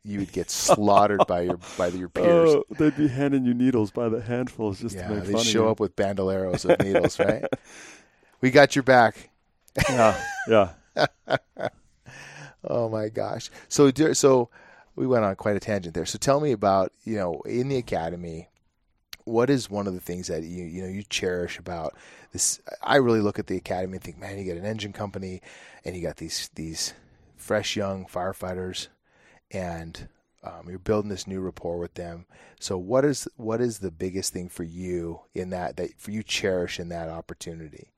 S1: you would get slaughtered by your peers.
S2: Oh, they'd be handing you needles by the handfuls just to make fun of you.
S1: They show up with bandoleros of needles, right? We got your back.
S2: Yeah.
S1: Oh my gosh. So we went on quite a tangent there. So tell me about, in the academy, what is one of the things that you cherish about this? I really look at the academy and think, man, you got an engine company and you got these fresh young firefighters, and you're building this new rapport with them. So what is the biggest thing for you in that for you cherish in that opportunity?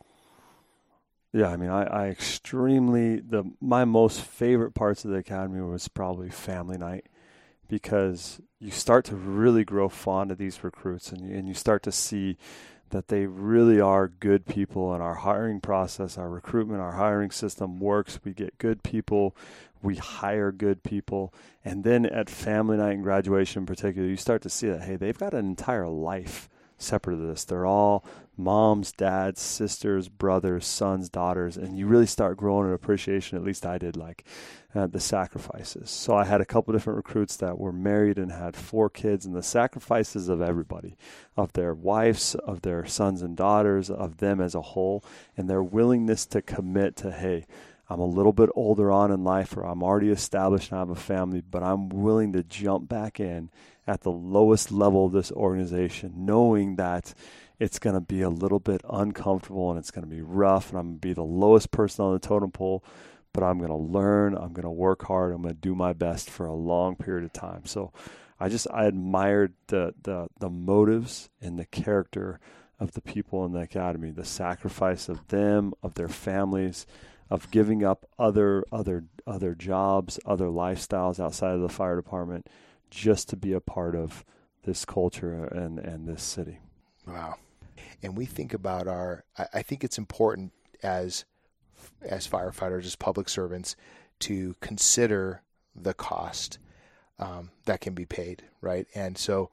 S2: Yeah, I mean, I extremely, my most favorite parts of the academy was probably family night, because you start to really grow fond of these recruits, and you start to see that they really are good people, and our hiring process, our recruitment, our hiring system works. We get good people, we hire good people, and then at family night and graduation in particular, you start to see that, hey, they've got an entire life separate of this. They're all moms, dads, sisters, brothers, sons, daughters, and you really start growing an appreciation, at least I did, like the sacrifices. So I had a couple different recruits that were married and had 4 kids, and the sacrifices of everybody, of their wives, of their sons and daughters, of them as a whole, and their willingness to commit to, hey, I'm a little bit older on in life, or I'm already established and I have a family, but I'm willing to jump back in at the lowest level of this organization, knowing that it's going to be a little bit uncomfortable and it's going to be rough, and I'm going to be the lowest person on the totem pole, but I'm going to learn, I'm going to work hard, I'm going to do my best for a long period of time. So I admired the motives and the character of the people in the academy, the sacrifice of them, of their families, of giving up other jobs, other lifestyles outside of the fire department, just to be a part of this culture and this city.
S1: Wow. And we think about I think it's important as firefighters, as public servants, to consider the cost that can be paid, right? And so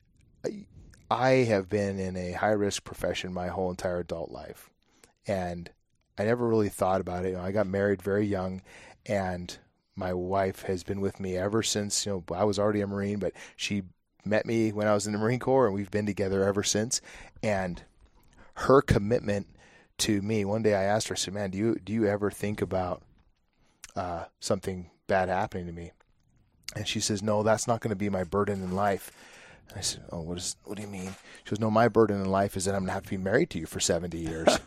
S1: I have been in a high-risk profession my whole entire adult life, and I never really thought about it. I got married very young, and my wife has been with me ever since. I was already a Marine, but she met me when I was in the Marine Corps, and we've been together ever since. And her commitment to me, one day I asked her, I said, man, do you ever think about something bad happening to me? And she says, no, that's not going to be my burden in life. And I said, oh, what do you mean? She goes, no, my burden in life is that I'm going to have to be married to you for 70 years.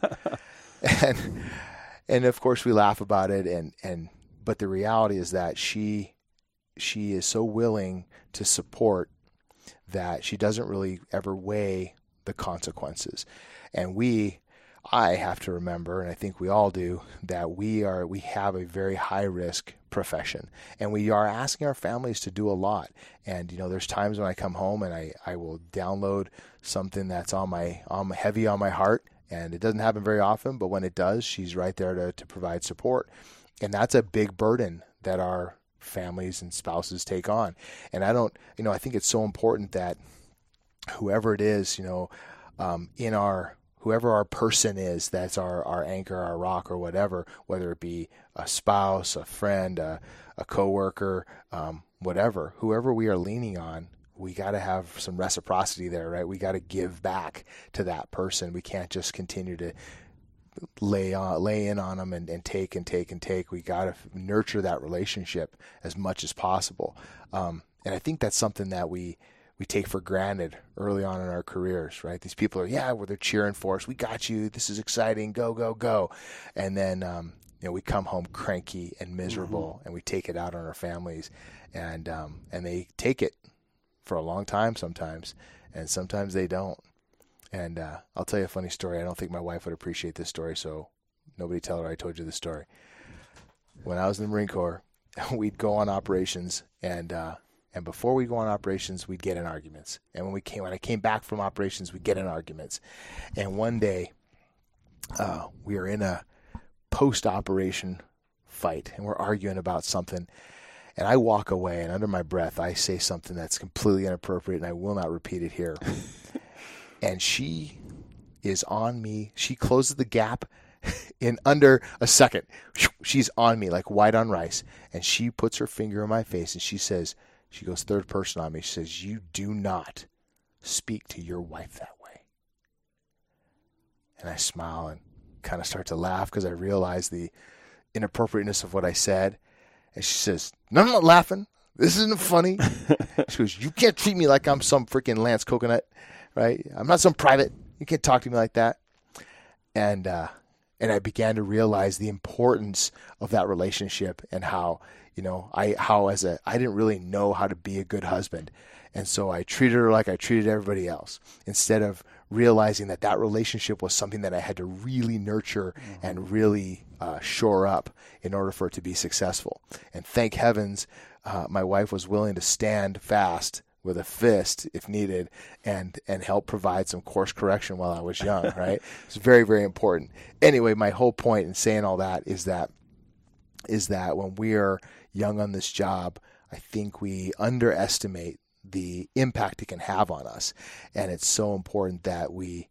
S1: And of course we laugh about it, but the reality is that she is so willing to support that she doesn't really ever weigh the consequences. And I have to remember, and I think we all do, that we have a very high risk profession, and we are asking our families to do a lot. And there's times when I come home and I will download something that's heavy on my heart. And it doesn't happen very often, but when it does, she's right there to provide support. And that's a big burden that our families and spouses take on. And I think it's so important that whoever it is, whoever our person is, that's our anchor, our rock, or whatever, whether it be a spouse, a friend, a coworker, whatever, whoever we are leaning on, we got to have some reciprocity there, right? We got to give back to that person. We can't just continue to lay in on them and take and take and take. We got to nurture that relationship as much as possible. And I think that's something that we take for granted early on in our careers, right? These people are, they're cheering for us. We got you. This is exciting. Go, go, go. And then, we come home cranky and miserable, and we take it out on our families, and they take it for a long time sometimes, and sometimes they don't. And I'll tell you a funny story. I don't think my wife would appreciate this story, so nobody tell her I told you this story. When I was in the Marine Corps, we'd go on operations, and before we go on operations, we'd get in arguments. And when I came back from operations, we'd get in arguments. And one day, we were in a post-operation fight, and we're arguing about something. And I walk away, and under my breath, I say something that's completely inappropriate, and I will not repeat it here. And she is on me. She closes the gap, in under a second. She's on me like white on rice. And she puts her finger in my face and she goes third person on me. She says, you do not speak to your wife that way. And I smile and kind of start to laugh because I realize the inappropriateness of what I said. And she says, no, I'm not laughing. This isn't funny. She goes, you can't treat me like I'm some freaking Lance Coconut, right? I'm not some private. You can't talk to me like that. And I began to realize the importance of that relationship and how, I didn't really know how to be a good husband. And so I treated her like I treated everybody else, instead of realizing that relationship was something that I had to really nurture and really shore up in order for it to be successful. And thank heavens, my wife was willing to stand fast with a fist if needed and help provide some course correction while I was young, right? It's very, very important. Anyway, my whole point in saying all that is that when we are young on this job, I think we underestimate the impact it can have on us. And it's so important that we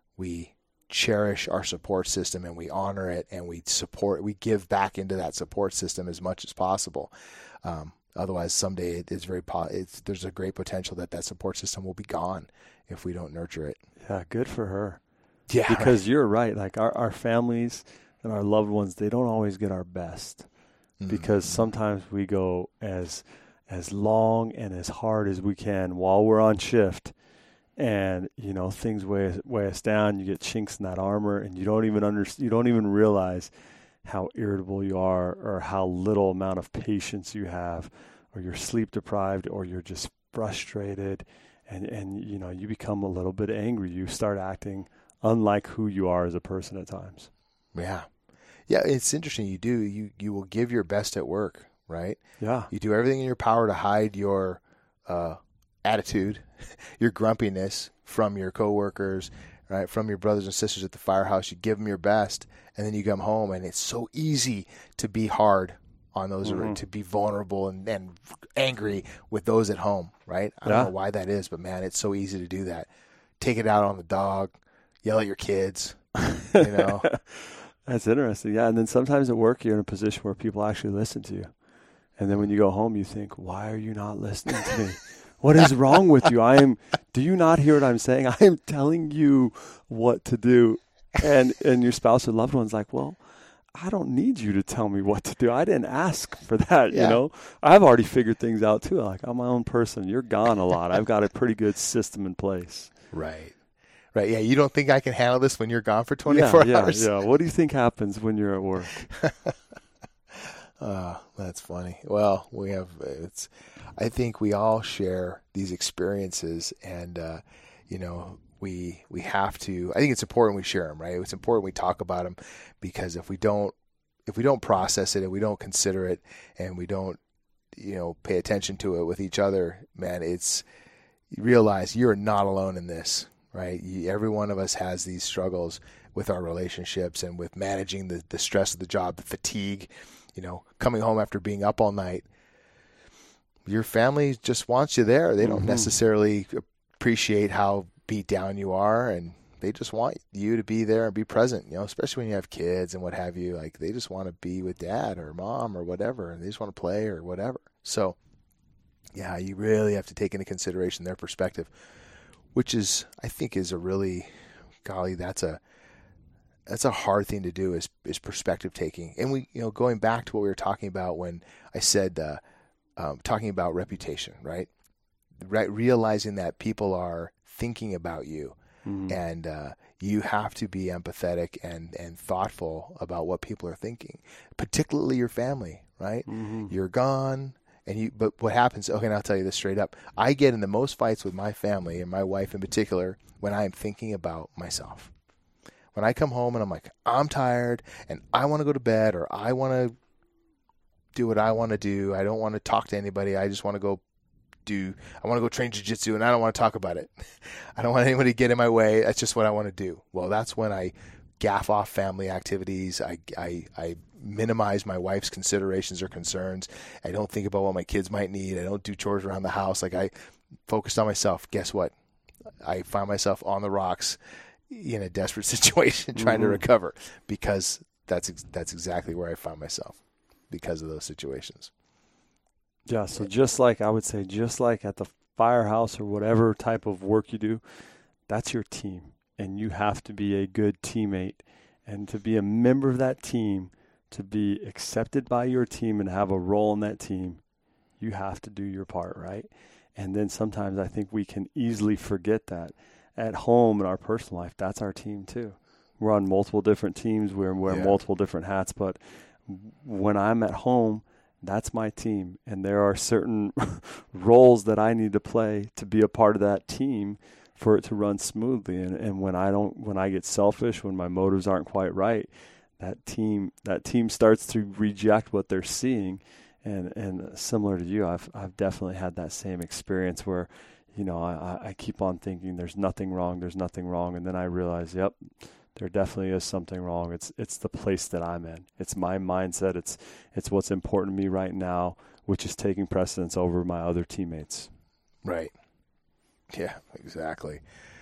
S1: cherish our support system and we honor it and we give back into that support system as much as possible. Otherwise, someday there's a great potential that support system will be gone if we don't nurture it.
S2: Yeah, good for her.
S1: Yeah,
S2: because you're right. Like our families and our loved ones, they don't always get our best because sometimes we go as long and as hard as we can while we're on shift, and things weigh us down. You get chinks in that armor, and you don't even realize how irritable you are or how little amount of patience you have, or you're sleep deprived, or you're just frustrated, and you become a little bit angry. You start acting unlike who you are as a person at times.
S1: Yeah, it's interesting. You will give your best at work, right?
S2: Yeah.
S1: You do everything in your power to hide your attitude, your grumpiness from your coworkers, right? From your brothers and sisters at the firehouse. You give them your best, and then you come home, and it's so easy to be hard on those, to be vulnerable and angry with those at home, right? I don't know why that is, but man, it's so easy to do that. Take it out on the dog, yell at your kids,
S2: That's interesting. Yeah. And then sometimes at work, you're in a position where people actually listen to you. And then when you go home, you think, why are you not listening to me? What is wrong with you? Do you not hear what I'm saying? I am telling you what to do. And your spouse or loved one's like, well, I don't need you to tell me what to do. I didn't ask for that, I've already figured things out too. Like, I'm my own person. You're gone a lot. I've got a pretty good system in place.
S1: Right. Yeah, you don't think I can handle this when you're gone for 24 hours?
S2: Yeah. What do you think happens when you're at work?
S1: That's funny. Well, I think we all share these experiences, and we have to. I think it's important we share them, right? It's important we talk about them, because if we don't process it and we don't consider it and we don't pay attention to it with each other, man, you realize you're not alone in this, right? Every one of us has these struggles with our relationships and with managing the stress of the job, the fatigue. Coming home after being up all night, your family just wants you there. They don't necessarily appreciate how beat down you are, and they just want you to be there and be present, especially when you have kids and what have you. Like, they just want to be with dad or mom or whatever, and they just want to play or whatever. So, yeah, you really have to take into consideration their perspective, which I think is a really, golly, that's a hard thing to do, is perspective taking. And we, going back to what we were talking about when I said, talking about reputation, right? Right. Realizing that people are thinking about you, and you have to be empathetic and thoughtful about what people are thinking, particularly your family, right? You're gone. But what happens, okay, and I'll tell you this straight up. I get in the most fights with my family, and my wife in particular, when I am thinking about myself. When I come home and I'm like, I'm tired and I want to go to bed, or I want to do what I want to do. I don't want to talk to anybody. I just want to go train jiu-jitsu, and I don't want to talk about it. I don't want anybody to get in my way. That's just what I want to do. Well, that's when I gaff off family activities. I minimize my wife's considerations or concerns. I don't think about what my kids might need. I don't do chores around the house. Like, I focused on myself. Guess what? I find myself on the rocks in a desperate situation trying to recover, because that's exactly where I found myself because of those situations.
S2: Yeah, so just like I would say, just like at the firehouse or whatever type of work you do, that's your team. And you have to be a good teammate. And to be a member of that team, to be accepted by your team and have a role in that team, you have to do your part, right? And then sometimes I think we can easily forget that. At home in our personal life, that's our team too. We're on multiple different teams. We're wearing multiple different hats. But when I'm at home, that's my team. And there are certain roles that I need to play to be a part of that team for it to run smoothly. And when I get selfish, when my motives aren't quite right, that team starts to reject what they're seeing. And similar to you, I've definitely had that same experience where, I keep on thinking there's nothing wrong, and then I realize, yep, there definitely is something wrong. It's the place that I'm in. It's my mindset. It's what's important to me right now, which is taking precedence over my other teammates.
S1: Right. Yeah, exactly.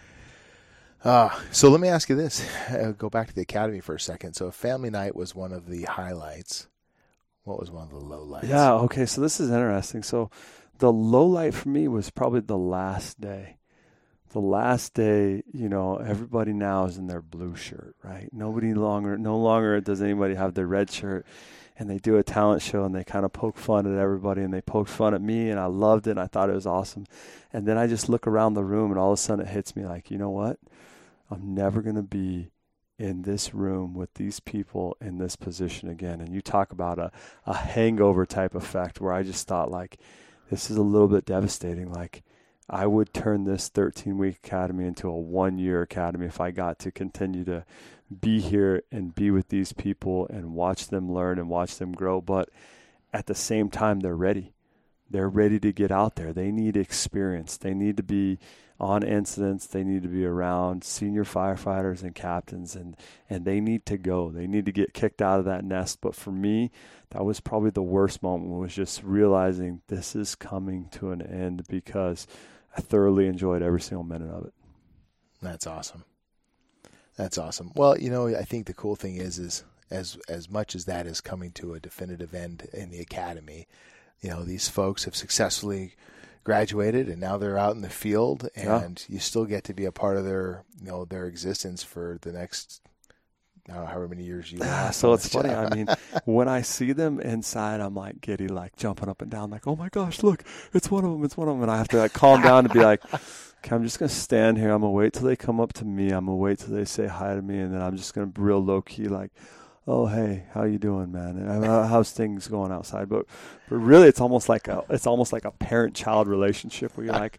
S1: So let me ask you this. Go back to the academy for a second. So family night was one of the highlights. What was one of the lowlights?
S2: Yeah, okay, so this is interesting. So the low light for me was probably the last day. The last day, everybody now is in their blue shirt, right? No longer does anybody have their red shirt, and they do a talent show and they kind of poke fun at everybody, and they poked fun at me, and I loved it and I thought it was awesome. And then I just look around the room and all of a sudden it hits me like, you know what? I'm never going to be in this room with these people in this position again. And you talk about a hangover type effect where I just thought like, this is a little bit devastating. Like, I would turn this 13-week academy into a 1-year academy if I got to continue to be here and be with these people and watch them learn and watch them grow. But at the same time, they're ready. They're ready to get out there. They need experience. They need to be on incidents. They need to be around senior firefighters and captains, and they need to go. They need to get kicked out of that nest. But for me, that was probably the worst moment, was just realizing this is coming to an end, because I thoroughly enjoyed every single minute of it.
S1: That's awesome. That's awesome. Well, I think the cool thing is as much as that is coming to a definitive end in the academy, these folks have successfully graduated and now they're out in the field, and you still get to be a part of their existence for the next, however many years you last.
S2: So it's funny. I mean, when I see them inside, I'm like giddy, like jumping up and down, like, oh my gosh, look, it's one of them. It's one of them. And I have to calm down and be like, okay, I'm just going to stand here. I'm going to wait till they come up to me. I'm going to wait till they say hi to me. And then I'm just going to be real low key, like, oh, hey, how you doing, man? And how's things going outside? But really, it's almost like a parent-child relationship where you're like,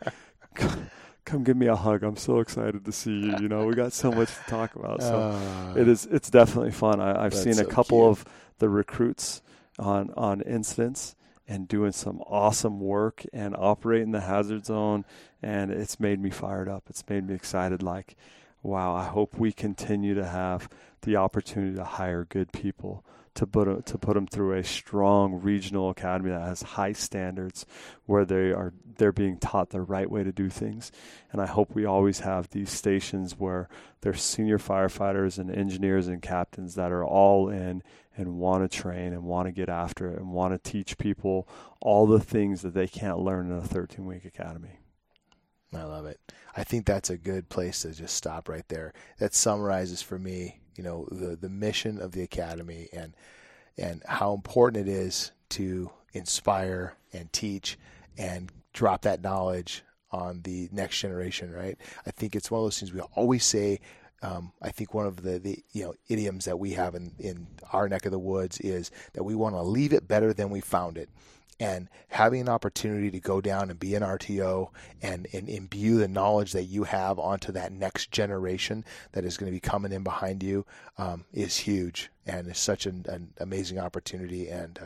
S2: come give me a hug. I'm so excited to see you. We got so much to talk about. So it's definitely fun. I've seen a couple of the recruits on incidents and doing some awesome work and operating the hazard zone, and it's made me fired up. It's made me excited. Like, wow, I hope we continue to have the opportunity to hire good people, to put them through a strong regional academy that has high standards, where they're being taught the right way to do things. And I hope we always have these stations where there's senior firefighters and engineers and captains that are all in and want to train and want to get after it and want to teach people all the things that they can't learn in a 13-week academy.
S1: I love it. I think that's a good place to just stop right there. That summarizes for me, the mission of the academy and how important it is to inspire and teach and drop that knowledge on the next generation, right? I think it's one of those things we always say. I think one of the idioms that we have in our neck of the woods is that we want to leave it better than we found it. And having an opportunity to go down and be an RTO and imbue the knowledge that you have onto that next generation that is going to be coming in behind you is huge, and it's such an amazing opportunity. And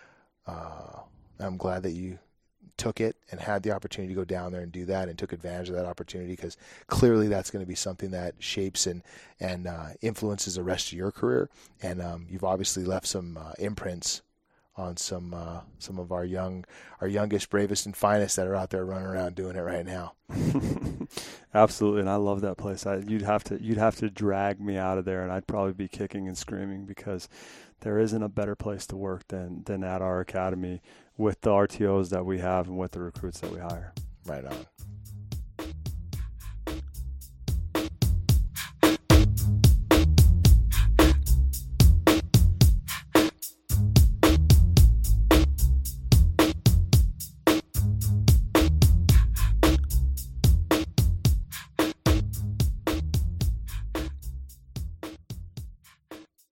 S1: I'm glad that you took it and had the opportunity to go down there and do that and took advantage of that opportunity, because clearly that's going to be something that shapes and influences the rest of your career. And you've obviously left some imprints some of our youngest, bravest, and finest that are out there running around doing it right now.
S2: Absolutely, and I love that place. You'd have to drag me out of there, and I'd probably be kicking and screaming, because there isn't a better place to work than at our academy with the RTOs that we have and with the recruits that we hire.
S1: Right on.